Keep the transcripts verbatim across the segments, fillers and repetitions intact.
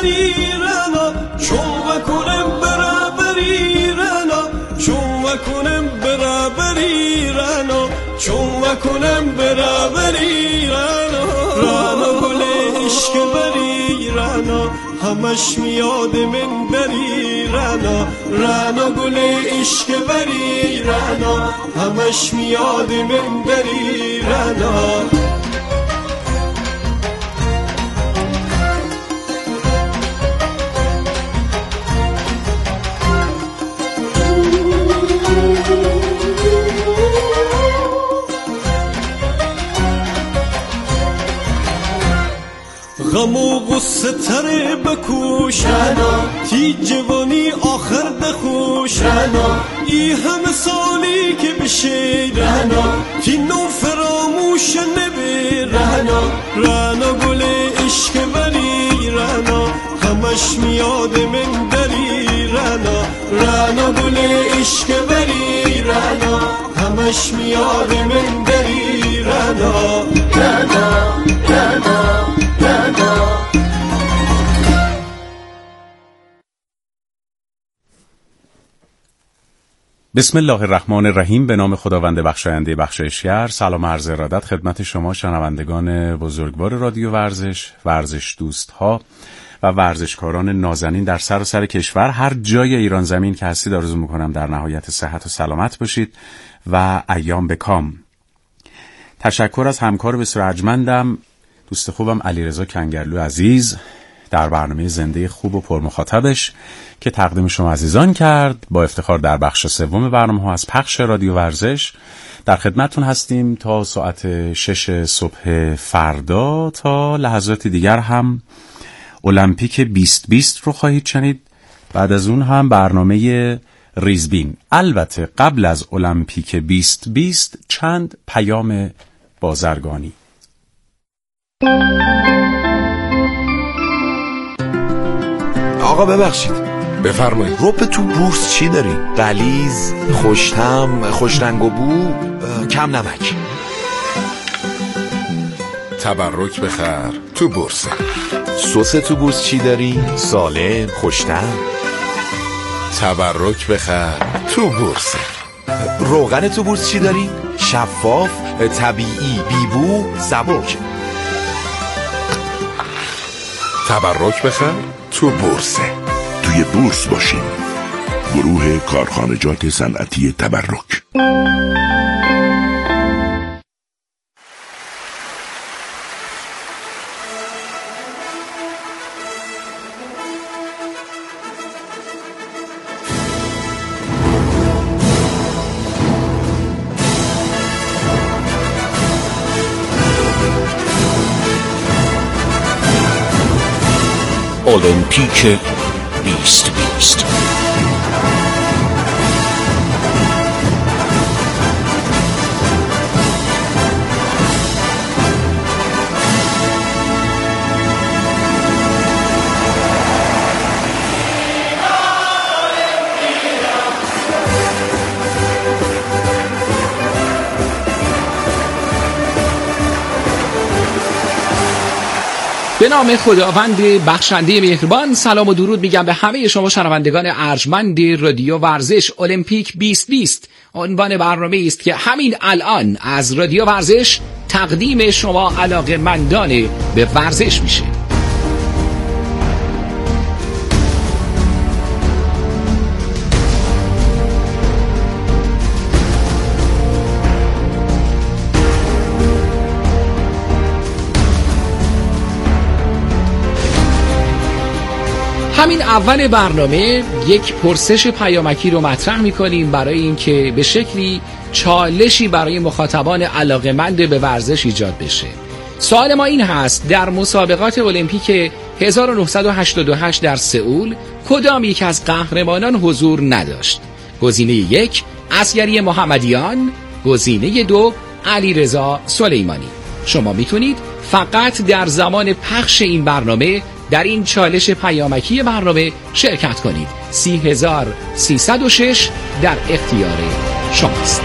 بری رنا چون وکنم برا بری رنا چون وکنم برا بری رنا چون وکنم برا بری رنا رنا گل عشق بری رنا همش میاد من بری رنا رنا گل عشق بری رنا همش میاد من بری رنا غم و غصه تره بکوش رنا تی جوانی آخر دخوش رنا ای همه سالی که بشه رنا تی نو فراموش نبی رنا رنا گل عشق بری رنا همش میاد من دری رنا رنا گل عشق بری رنا همش میاد من دری رنا رنا رنا بسم الله الرحمن الرحیم. به نام خداوند بخشاینده بخشایشگر. سلام عرض ارادت خدمت شما شنوندگان بزرگوار رادیو ورزش، ورزش دوست ها و ورزشکاران نازنین در سراسر کشور، هر جای ایران زمین که هستید آرزو میکنم در نهایت صحت و سلامت باشید و ایام به کام. تشکر از همکار بسیار ارجمندم، دوست خوبم علیرضا کنگرلو عزیز در برنامه زنده خوب و پرمخاطبش که تقدیم شما عزیزان کرد. با افتخار در بخش سوم برنامه ها از پخش رادیو ورزش در خدمتتون هستیم تا ساعت شش صبح فردا. تا لحظات دیگر هم المپیک بیست بیست رو خواهید شنید. بعد از اون هم برنامه ریزبین. البته قبل از المپیک بیست بیست چند پیام بازرگانی. آقا ببخشید، بفرمایید. رب تو بورس چی داری؟ غلیظ، خوش‌طعم، خوش رنگ و بو، کم نمک. تبرک بخر تو بورس. سس تو بورس چی داری؟ سالم، خوش‌طعم. تبرک بخر تو بورس. روغن تو بورس چی داری؟ شفاف، طبیعی، بیبو، سبک. تبرک بخر تو بورس. توی بورس باشیم. گروه کارخانجات صنعتی تبرک. المپیک بیست بیست. به نام خداوند بخشنده مهربان، سلام و درود میگم به همه شما شنوندگان ارجمند رادیو ورزش. المپیک بیست بیست عنوان برنامه است که همین الان از رادیو ورزش تقدیم شما علاقه‌مندان به ورزش میشه. همین اول برنامه یک پرسش پیامکی رو مطرح می‌کنیم برای اینکه به شکلی چالشی برای مخاطبان علاقه‌مند به ورزش ایجاد بشه. سوال ما این هست: در مسابقات المپیک هزار و نهصد و هشتاد و هشت در سئول کدام یک از قهرمانان حضور نداشت؟ گزینه یک اصغری محمدیان، گزینه دو علیرضا سلیمانی. شما میتونید فقط در زمان پخش این برنامه در این چالش پیامکی برنامه شرکت کنید. سی هزار سیصد و شش در اختیار شماست.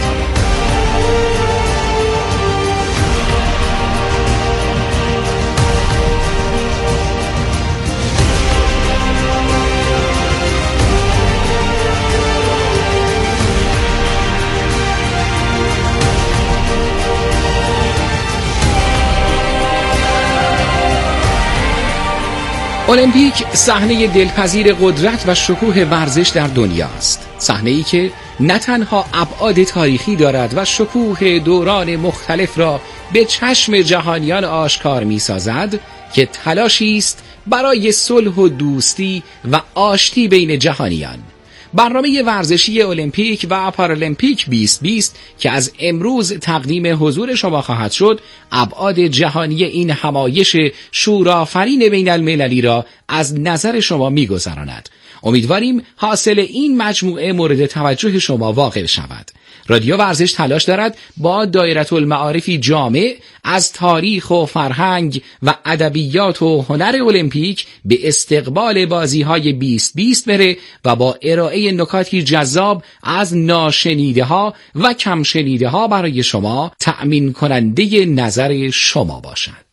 المپیک صحنه دلپذیر قدرت و شکوه ورزش در دنیاست. صحنه‌ای که نه تنها ابعاد تاریخی دارد و شکوه دوران مختلف را به چشم جهانیان آشکار می‌سازد، که تلاشی است برای صلح و دوستی و آشتی بین جهانیان. برنامه ورزشی المپیک و پارالمپیک بیست بیست که از امروز تقدیم حضور شما خواهد شد، ابعاد جهانی این همایش شورآفرین بین المللی را از نظر شما می‌گذراند. امیدواریم حاصل این مجموعه مورد توجه شما واقع شود. رادیو ورزش تلاش دارد با دایره المعارفی جامع از تاریخ و فرهنگ و ادبیات و هنر المپیک به استقبال بازی‌های بیست بیست بره و با ارائه نکاتی جذاب از ناشنیده ها و کم شنیده ها برای شما تأمین کننده نظر شما باشد.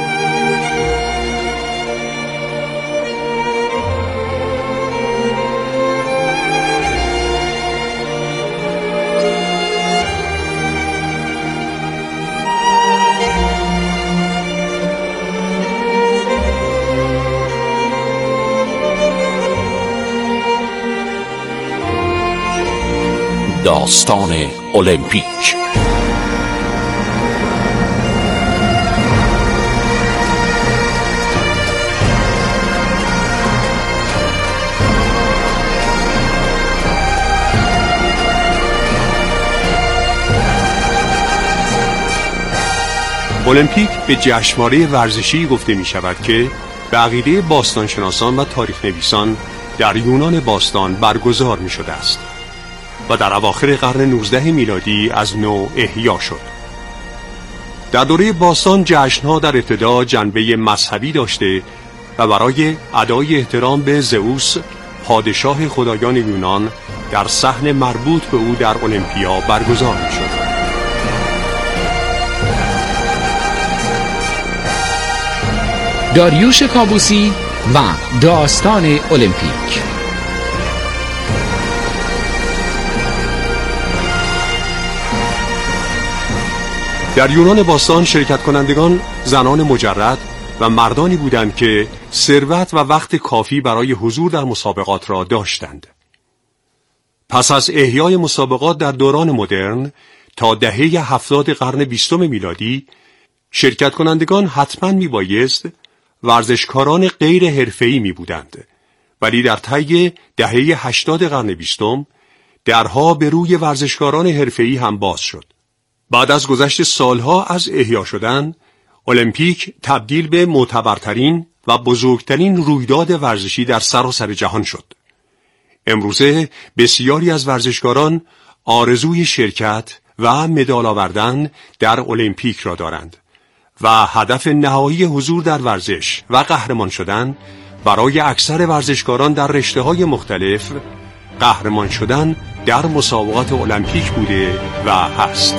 داستان المپیک. المپیک به جشنواره ورزشی گفته می شود که به عقیده باستانشناسان و تاریخ نویسان در یونان باستان برگزار می شده است و در اواخر قرن نوزدهم میلادی از نو احیا شد. در دوره باستان جشن‌ها در ابتدا جنبه مذهبی داشته و برای ادای احترام به زئوس، پادشاه خدایان یونان، در صحن مربوط به او در المپیا برگزار می‌شد. داریوش کابوسی و داستان المپیک. در یونان باستان شرکت کنندگان زنان مجرد و مردانی بودند که ثروت و وقت کافی برای حضور در مسابقات را داشتند. پس از احیای مسابقات در دوران مدرن تا دهه هفتاد قرن بیستم میلادی، شرکت کنندگان حتما می بایست ورزشکاران غیر حرفه‌ای می بودند، ولی در طی دهه هشتاد قرن بیستم درها به روی ورزشکاران حرفه‌ای هم باز شد. بعد از گذشت سالها از احیا شدن، المپیک تبدیل به معتبرترین و بزرگترین رویداد ورزشی در سراسر جهان شد. امروزه بسیاری از ورزشکاران آرزوی شرکت و مدال آوردن در المپیک را دارند و هدف نهایی حضور در ورزش و قهرمان شدن برای اکثر ورزشکاران در رشته‌های مختلف قهرمان شدن در مسابقات المپیک بوده و هست.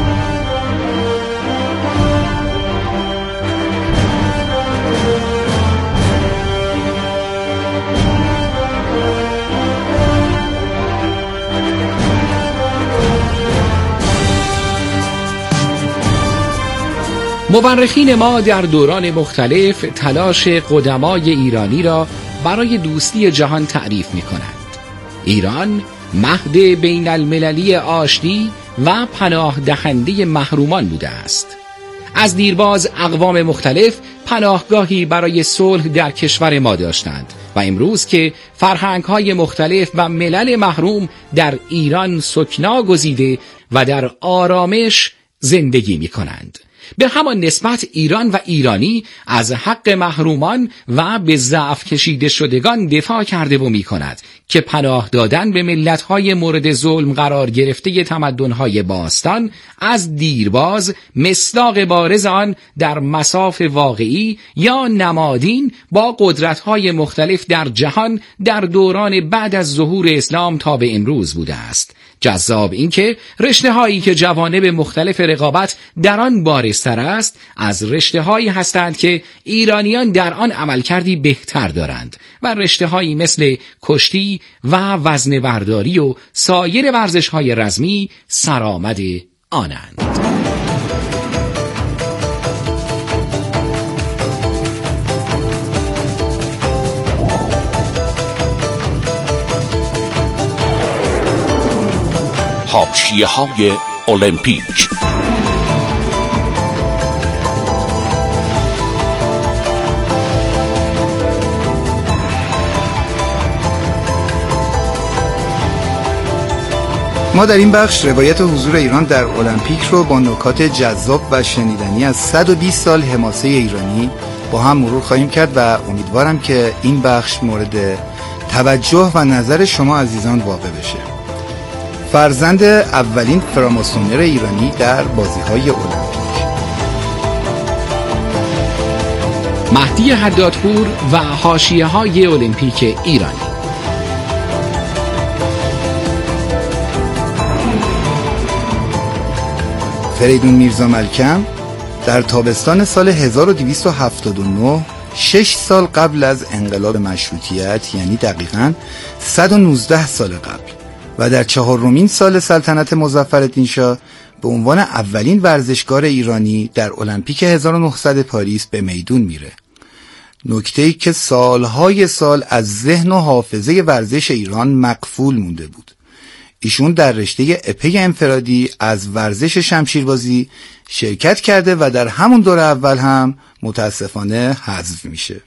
مورخین ما در دوران مختلف تلاش قدمای ایرانی را برای دوستی جهان تعریف می کنند. ایران مهد بین المللی آشتی و پناه دهنده محرومان بوده است. از دیرباز اقوام مختلف پناهگاهی برای صلح در کشور ما داشتند و امروز که فرهنگ‌های مختلف و ملل محروم در ایران سکنا گزیده و در آرامش زندگی می کنند. به همان نسبت ایران و ایرانی از حق محرومان و به ضعف کشیده شدگان دفاع کرده و می کند که پناه دادن به ملت‌های مورد ظلم قرار گرفته تمدن‌های باستان از دیرباز مصداق بارز آن در مصاف واقعی یا نمادین با قدرت‌های مختلف در جهان در دوران بعد از ظهور اسلام تا به امروز بوده است. جذاب این که رشته هایی که جوانب مختلف رقابت در آن بارزتر است از رشته هایی هستند که ایرانیان در آن عملکردی بهتر دارند و رشته هایی مثل کشتی و وزنه برداری و سایر ورزش های رزمی سرآمد آنند. حاشیه‌های المپیک. ما در این بخش روایت حضور ایران در المپیک رو با نکات جذاب و شنیدنی از صد و بیست سال حماسه ایرانی با هم مرور خواهیم کرد و امیدوارم که این بخش مورد توجه و نظر شما عزیزان واقع بشه. فرزند اولین فراماسونر ایرانی در بازی‌های المپیک، مهدی حدادپور و حاشیه‌های المپیک ایرانی. فریدون میرزا ملکم در تابستان سال هزار و دویست و هفتاد و نه، شش سال قبل از انقلاب مشروطیت، یعنی دقیقاً صد و نوزده سال قبل، و در چهارمین سال سلطنت مظفرالدین شاه به عنوان اولین ورزشکار ایرانی در المپیک هزار و نهصد پاریس به میدون میره. نکته‌ای که سالهای سال از ذهن و حافظه ورزش ایران مقفول مونده بود. ایشون در رشته اپه انفرادی از ورزش شمشیربازی شرکت کرده و در همون دور اول هم متاسفانه حذف میشه.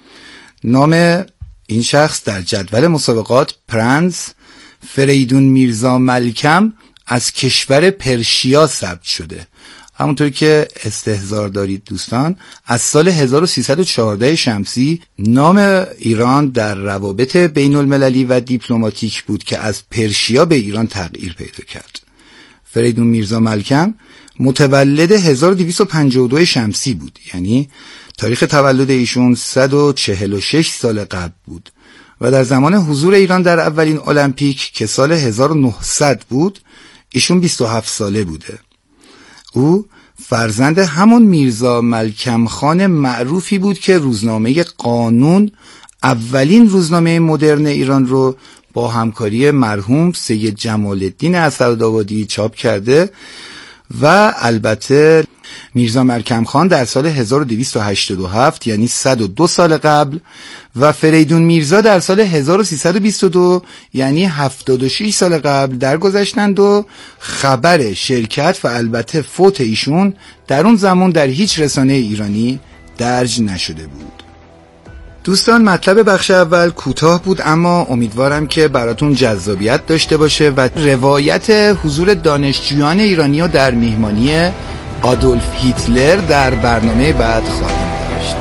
نام این شخص در جدول مسابقات پرنس فریدون میرزا ملکم از کشور پرشیا ثبت شده. همونطور که استحضار دارید دوستان، از سال هزار و سیصد و چهارده شمسی نام ایران در روابط بین المللی و دیپلماتیک بود که از پرشیا به ایران تغییر پیدا کرد. فریدون میرزا ملکم متولد هزار و دویست و پنجاه و دو شمسی بود، یعنی تاریخ تولد ایشون صد و چهل و شش سال قبل بود و در زمان حضور ایران در اولین المپیک که سال هزار و نهصد بود ایشون بیست و هفت ساله بوده. او فرزند همون میرزا ملکم خان معروفی بود که روزنامه قانون، اولین روزنامه مدرن ایران رو با همکاری مرحوم سید جمال الدین اسدآبادی چاپ کرده و البته میرزا ملکم خان در سال هزار و دویست و هشتاد و هفت، یعنی صد و دو سال قبل، و فریدون میرزا در سال هزار و سیصد و بیست و دو، یعنی هفتاد و شش سال قبل درگذشتند و خبر شرکت و البته فوت ایشون در اون زمان در هیچ رسانه ایرانی درج نشده بود. دوستان، مطلب بخش اول کوتاه بود اما امیدوارم که براتون جذابیت داشته باشه و روایت حضور دانشجویان ایرانی رو در میهمانی آدولف هیتلر در برنامه بعد خواهیم داشت.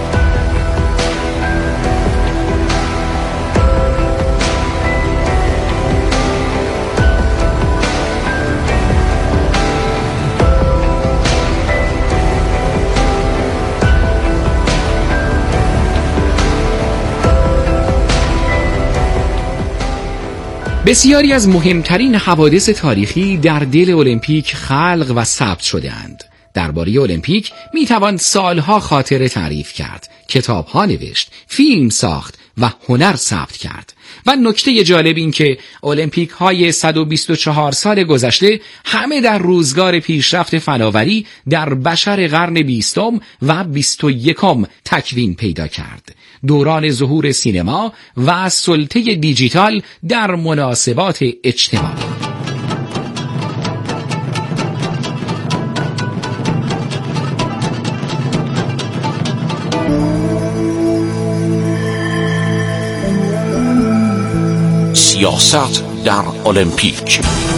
بسیاری از مهمترین حوادث تاریخی در دل المپیک خلق و ثبت شده‌اند. درباره المپیک می توان سالها خاطره تعریف کرد، کتابها نوشت، فیلم ساخت و هنر ثبت کرد. و نکته جالب این که المپیک های صد و بیست و چهار سال گذشته همه در روزگار پیشرفت فناوری در بشر قرن بیستم و بیست و یکم تکوین پیدا کرد. دوران ظهور سینما و سلطه دیجیتال در مناسبات اجتماعی. سیاست در المپیک.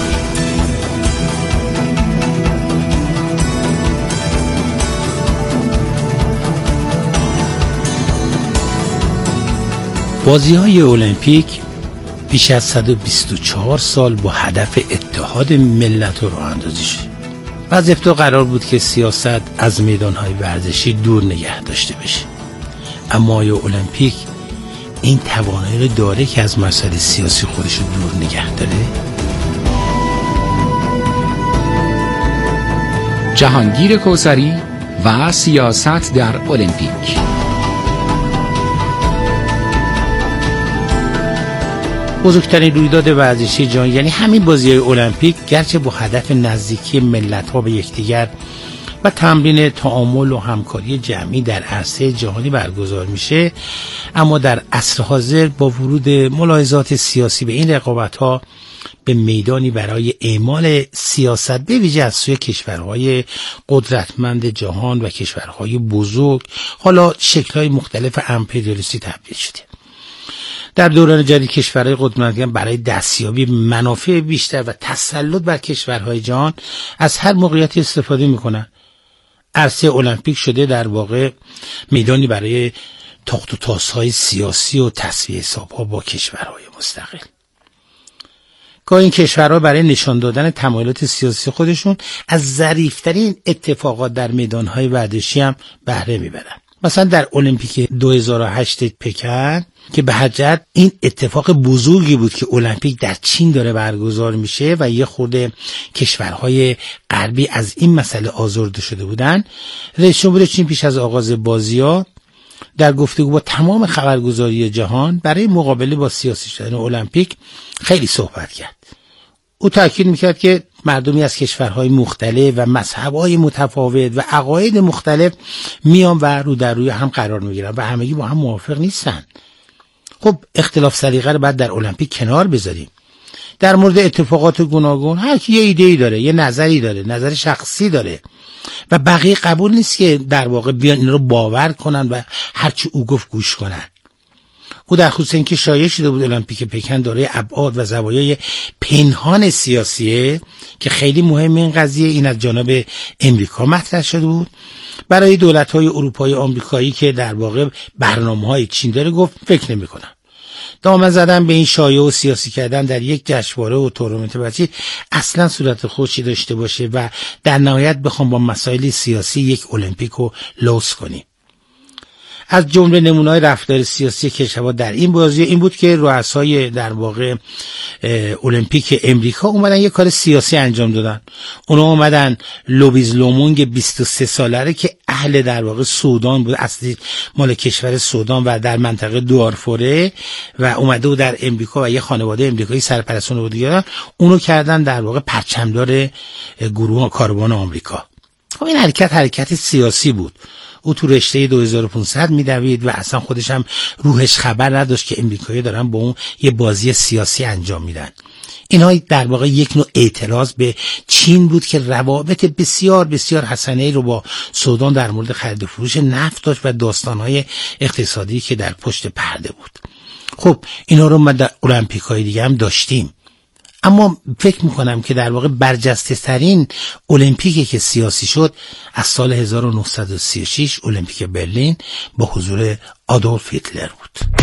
بازی‌های المپیک بیش از صد و بیست و چهار سال با هدف اتحاد ملت رو راه اندازی شد و از ابتدا قرار بود که سیاست از میدان‌های ورزشی دور نگه داشته بشه. اما آیا المپیک این توانایی رو داره که از مسائل سیاسی خودش رو دور نگه داره؟ جهانگیر کوثری و سیاست در المپیک. بزرگترین رویداد ورزشی جهان یعنی همین بازی‌های المپیک، گرچه با هدف نزدیکی ملت‌ها به یکدیگر و تمرین تعامل و همکاری جمعی در عرصه جهانی برگزار میشه، اما در عصر حاضر با ورود ملاحظات سیاسی به این رقابت‌ها به میدانی برای اعمال سیاست به ویژه از سوی کشورهای قدرتمند جهان و کشورهای بزرگ، حالا شکل‌های مختلف امپریالیستی تبدیل شده. در دوران جدید کشورهای قدرتمند برای دستیابی منافع بیشتر و تسلط بر کشورهای جهان از هر موقعیتی استفاده میکنن. عرصه المپیک شده در واقع میدانی برای تاخت و تاس‌های سیاسی و تصفیه حساب‌ها با کشورهای مستقل. گاهی این کشورها برای نشان دادن تمایلات سیاسی خودشون از ظریف‌ترین اتفاقات در میدان‌های ورزشی هم بهره میبرن. مثلا در المپیک دو هزار و هشت پکن که به حجت این اتفاق بزرگی بود که المپیک در چین داره برگزار میشه و یه خورده کشورهای غربی از این مسئله آزرده شده بودن. رئیس جمهور چین پیش از آغاز بازی‌ها در گفتگو با تمام خبرگزاری جهان برای مقابله با سیاسی شدن المپیک خیلی صحبت کرد. او تاکید میکرد که مردمی از کشورهای مختلف و مذهب‌های متفاوت و عقاید مختلف میان و رو در روی هم قرار میگیرن و همگی با هم موافق نیستن. خب اختلاف سلیقه رو بعد در المپیک کنار بذاریم. در مورد اتفاقات گوناگون هر کی یه ایده‌ای داره، یه نظری داره، نظر شخصی داره و بقیه قبول نیست که در واقع بیان این رو باور کنن و هرچی او گفت گوش کنن. او در خصوص اینکه شایع شده بود المپیک پکن دارای ابعاد و زوایای پنهان سیاسیه که خیلی مهم این قضیه، این از جانب امریکا مطرح شده بود برای دولت‌های اروپایی آمریکایی که در واقع برنامه‌های چین داره، گفت فکر نمی‌کنم. دامن زدن به این شایعه و سیاسی کردن در یک جشنواره و تورنمنت بچی اصلا صورت خودشی داشته باشه و در نهایت بخوام با مسائل سیاسی یک المپیک رو لوث کنیم. از جمله نمونه‌های رفتار سیاسی کشورها در این بازی این بود که رؤسای در واقع المپیک امریکا اومدن یه کار سیاسی انجام دادن. اونا اومدن لویز لومونگ بیست و سه ساله که اهل در واقع سودان بود، اصلی مال کشور سودان و در منطقه دارفوره و اومده بود در امریکا و یه خانواده امریکایی سرپرستان بود دیگه، اونو کردن در واقع پرچمدار گروه کاروان آمریکا. خب این حرکت حرکت سیاسی بود. او تو رشته دو هزار و پانصد میدوید و اصلا خودش هم روحش خبر نداشت که امریکایی دارن با اون یه بازی سیاسی انجام میدن. اینها در واقع یک نوع اعتراض به چین بود که روابط بسیار بسیار حسنه‌ای رو با سودان در مورد خرید و فروش نفت داشت و داستان‌های اقتصادی که در پشت پرده بود. خب اینا رو ما در المپیک‌های دیگه هم داشتیم. اما فکر میکنم که در واقع برجسته ترین المپیکی که سیاسی شد از سال هزار و نهصد و سی و شش المپیک برلین با حضور آدولف هیتلر بود.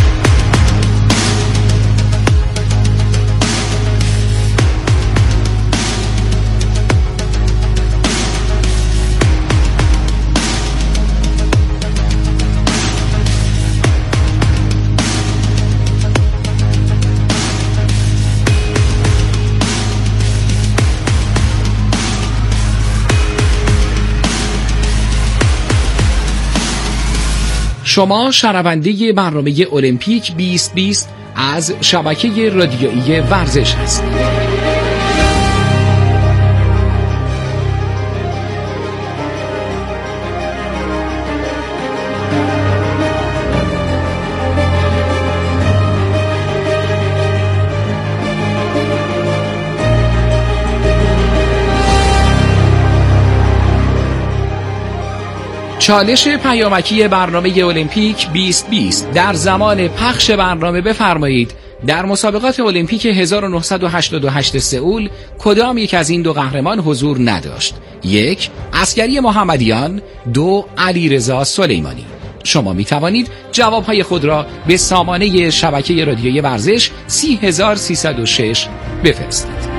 شما شنونده برنامه المپیک بیست بیست از شبکه رادیویی ورزش هستید. چالش پیامکی برنامه المپیک بیست بیست در زمان پخش برنامه بفرمایید در مسابقات المپیک هزار و نهصد و هشتاد و هشت سئول کدام یک از این دو قهرمان حضور نداشت؟ یک، عسکری محمدیان، دو، علیرضا سلیمانی. شما می توانید جوابهای خود را به سامانه شبکه رادیویی ورزش سی هزار سیصد و شش بفرستید.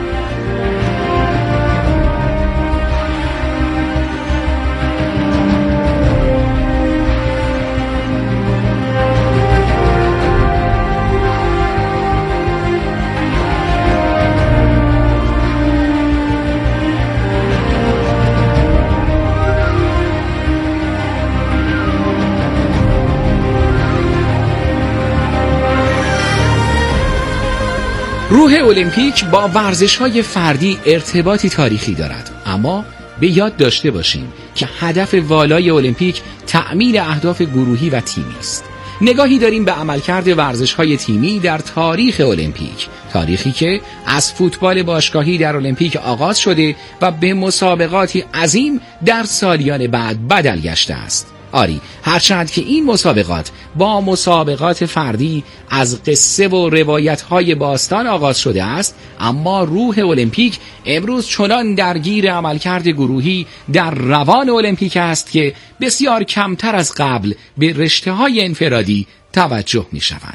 روح المپیک با ورزش‌های فردی ارتباطی تاریخی دارد، اما به یاد داشته باشیم که هدف والای المپیک تأمین اهداف گروهی و تیمی است. نگاهی داریم به عملکرد ورزش‌های تیمی در تاریخ المپیک، تاریخی که از فوتبال باشگاهی در المپیک آغاز شده و به مسابقاتی عظیم در سالیان بعد بدل گشته است. آری، هرچند که این مسابقات با مسابقات فردی از قصه و روایت‌های باستان آغاز شده است، اما روح المپیک امروز چنان درگیر عملکرد گروهی در روان المپیک است که بسیار کمتر از قبل به رشته‌های انفرادی توجه می‌شود.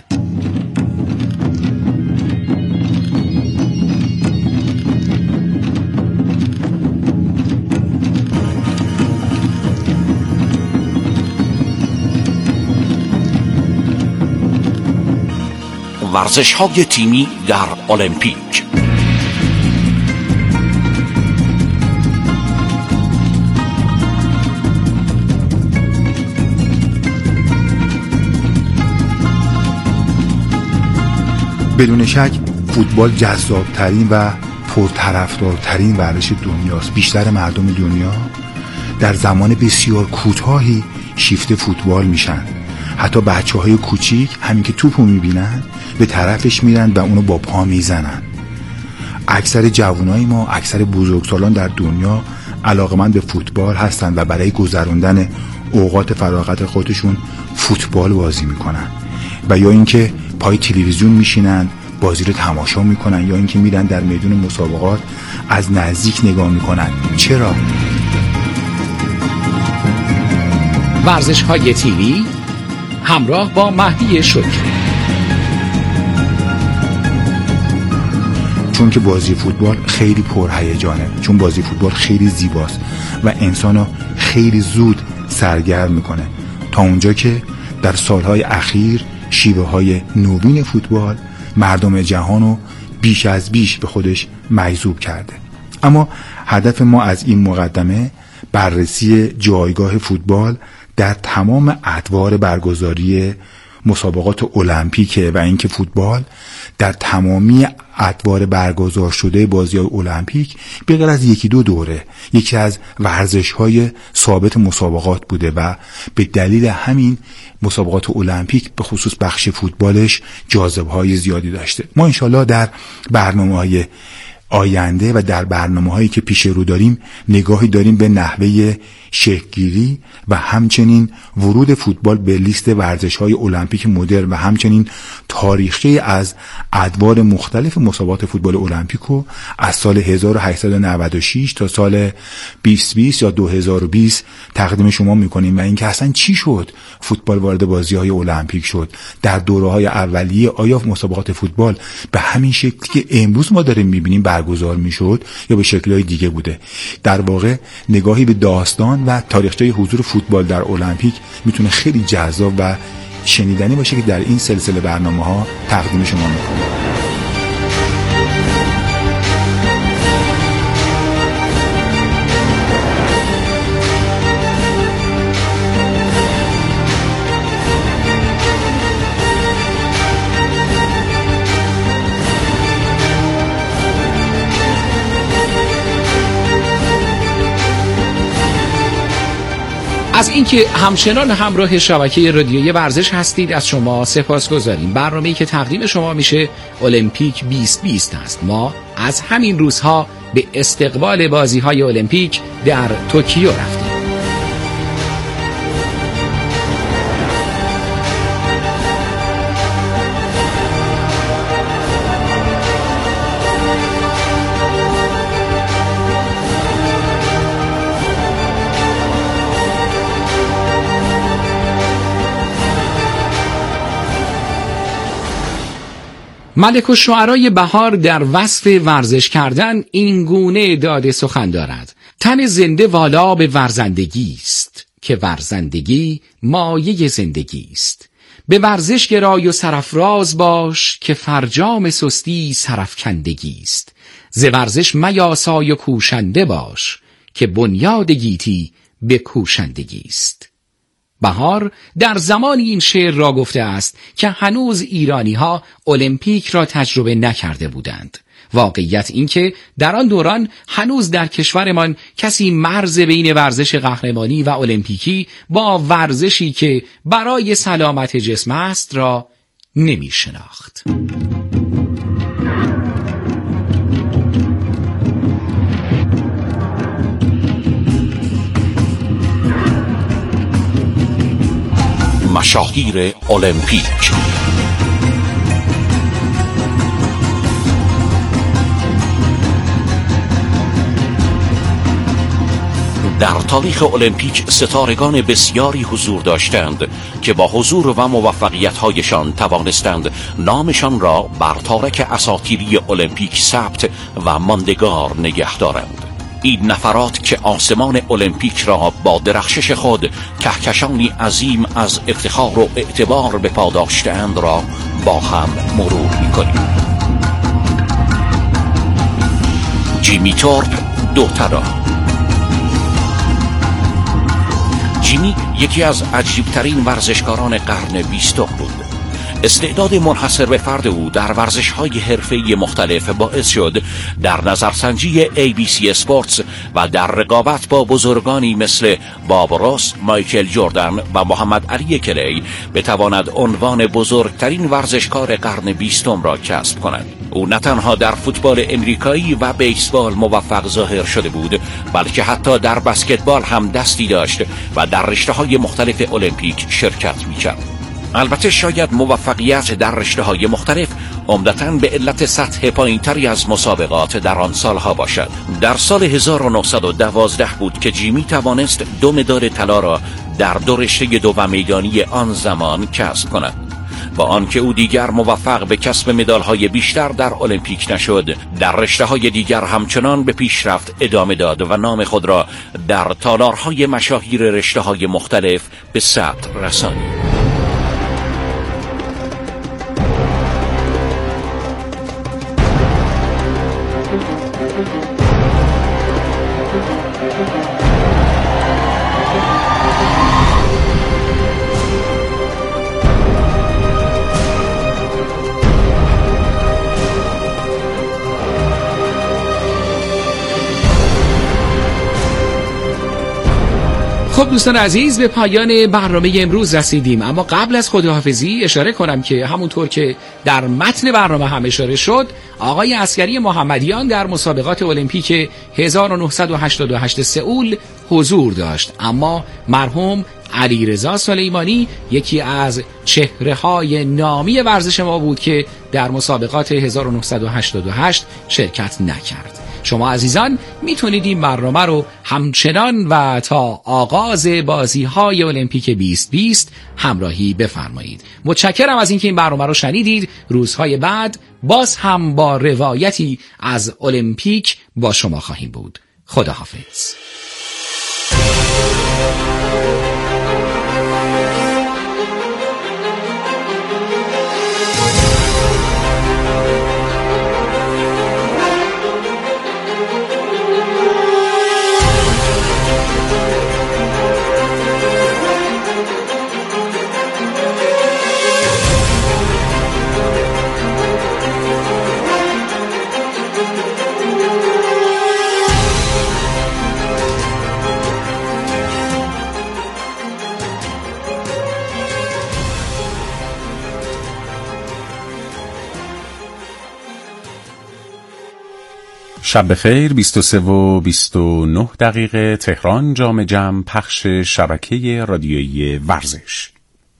ورزش‌های تیمی در المپیک. بدون شک فوتبال جذابترین و پرطرفدارترین ورزش دنیاست. بیشتر مردم دنیا در زمان بسیار کوتاهی شیفته فوتبال میشن. حتی بچه های کوچیک همین که توپو میبینن به طرفش میرن و اونو با پا میزنن. اکثر جوانای ما، اکثر بزرگسالان در دنیا علاقمند به فوتبال هستن و برای گذراندن اوقات فراغت خودشون فوتبال بازی میکنن و یا اینکه پای تلویزیون میشینن بازی رو تماشا میکنن یا اینکه میرن در میدون مسابقات از نزدیک نگاه میکنن. چرا؟ ورزش‌های تیمی همراه با مهدی شکری. چون که بازی فوتبال خیلی پرهیجانه، چون بازی فوتبال خیلی زیباست و انسانو خیلی زود سرگرم میکنه، تا اونجا که در سالهای اخیر شیوه های نوین فوتبال مردم جهانو بیش از بیش به خودش مجذوب کرده. اما هدف ما از این مقدمه بررسی جایگاه فوتبال در تمام ادوار برگزاری مسابقات المپیکه و اینکه فوتبال در تمامی ادوار برگزار شده بازی‌های المپیک به غیر از یکی دو دوره یکی از ورزش‌های ثابت مسابقات بوده و به دلیل همین مسابقات المپیک به خصوص بخش فوتبالش جاذبه‌های زیادی داشته. ما انشالله در برنامه‌های آینده و در برنامه‌هایی که پیش رو داریم نگاهی داریم به نحوه شکل‌گیری و همچنین ورود فوتبال به لیست ورزش‌های المپیک مدرن و همچنین تاریخچه از ادوار مختلف مسابقات فوتبال المپیکو از سال هزار و هشتصد و نود و شش تا سال بیست بیست یا دو هزار و بیست تقدیم شما می‌کنیم و اینکه اصلا چی شد فوتبال وارد بازی‌های المپیک شد. در دوره‌های اولیه آیا مسابقات فوتبال به همین شکلی که امروز ما داریم می‌بینیم برگزار می‌شد یا به شکل‌های دیگه بوده؟ در واقع نگاهی به داستان و تاریخچه حضور فوتبال در المپیک میتونه خیلی جذاب و شنیدنی باشه که در این سلسله برنامه‌ها تقدیم شما می‌کنیم. از اینکه همچنان همراه شبکه رادیویی ورزش هستید از شما سپاسگزاریم. برنامه‌ای که تقدیم شما میشه المپیک بیست بیست است. ما از همین روزها به استقبال بازی‌های المپیک در توکیو رفتیم. ملک الشعرای بهار در وصف ورزش کردن این گونه داده سخن دارد: تن زنده والا به ورزندگی است که ورزندگی مایه زندگی است. به ورزش گرای و سرافراز باش که فرجام سستی سرافکندگی است. ز ورزش میاسای و کوشنده باش که بنیاد گیتی به کوشندگی است. بهار در زمان این شعر را گفته است که هنوز ایرانی ها المپیک را تجربه نکرده بودند. واقعیت این که در آن دوران هنوز در کشورمان کسی مرز بین ورزش قهرمانی و المپیکی با ورزشی که برای سلامت جسم است را نمی شناخت. مشاهیر المپیک. در تاریخ المپیک ستارگان بسیاری حضور داشتند که با حضور و موفقیت‌هایشان توانستند نامشان را بر تارک اساطیری المپیک ثبت و ماندگار نگه دارند. این نفرات که آسمان المپیک را با درخشش خود کهکشانی عظیم از افتخار و اعتبار به پا داشته‌اند را با هم مرور می‌کنیم. جیمی تورپ دوترا. جیمی یکی از عجیبترین ورزشکاران قرن بیستم بود. استعداد منحصر به فرد او در ورزش‌های حرفه‌ای مختلف باعث شد در نظرسنجی ای بی سی اسپورتس و در رقابت با بزرگانی مثل باب روس، مایکل جردن و محمد علی کلی بتواند عنوان بزرگترین ورزشکار قرن بیستم را کسب کند. او نه تنها در فوتبال امریکایی و بیسبال موفق ظاهر شده بود، بلکه حتی در بسکتبال هم دستی داشت و در رشته‌های مختلف المپیک شرکت می‌کرد. البته شاید موفقیت در رشته‌های مختلف عمدتاً به علت سطح پایین‌تری از مسابقات در آن سالها باشد. در سال هزار و نهصد و دوازده بود که جیمی توانست دو مدال طلا را در دو رشته دو و میدانی آن زمان کسب کند. با آنکه او دیگر موفق به کسب مدال‌های بیشتر در المپیک نشد، در رشته‌های دیگر همچنان به پیشرفت ادامه داد و نام خود را در تالارهای مشاهیر رشته‌های مختلف به ثبت رسانید. خب دوستان عزیز، به پایان برنامه امروز رسیدیم، اما قبل از خداحافظی اشاره کنم که همونطور که در متن برنامه هم اشاره شد، آقای عسکری محمدیان در مسابقات المپیک هزار و نهصد و هشتاد و هشت سئول حضور داشت، اما مرحوم علیرضا سلیمانی یکی از چهره‌های نامی ورزش ما بود که در مسابقات هزار و نهصد و هشتاد و هشت شرکت نکرد. شما عزیزان میتونید این برنامه رو همچنان و تا آغاز بازی‌های المپیک بیست بیست همراهی بفرمایید. متشکرم از اینکه این برنامه رو شنیدید. روزهای بعد باز هم با روایتی از المپیک با شما خواهیم بود. خداحافظ. شب بخیر. بیست و سه و بیست و نه دقیقه تهران. جام جم، پخش شبکه رادیویی ورزش.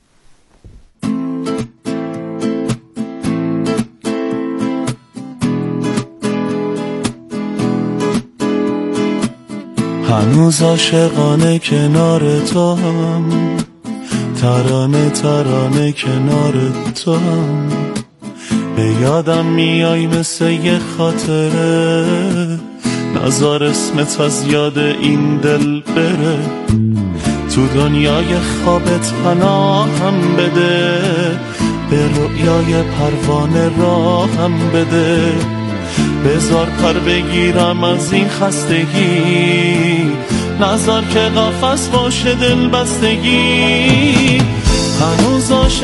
هنوز عاشقانه کنار تو هم، ترانه ترانه کنار تو هم، به یادم میای مثل یه خاطره، نزار اسمت از یاد این دل بره، تو دنیای خوابت پناهم بده، به رؤیای پروانه راهم بده، بذار پر بگیرم از این خستگی، نزار که قفس باشه دل بستگی. هنوز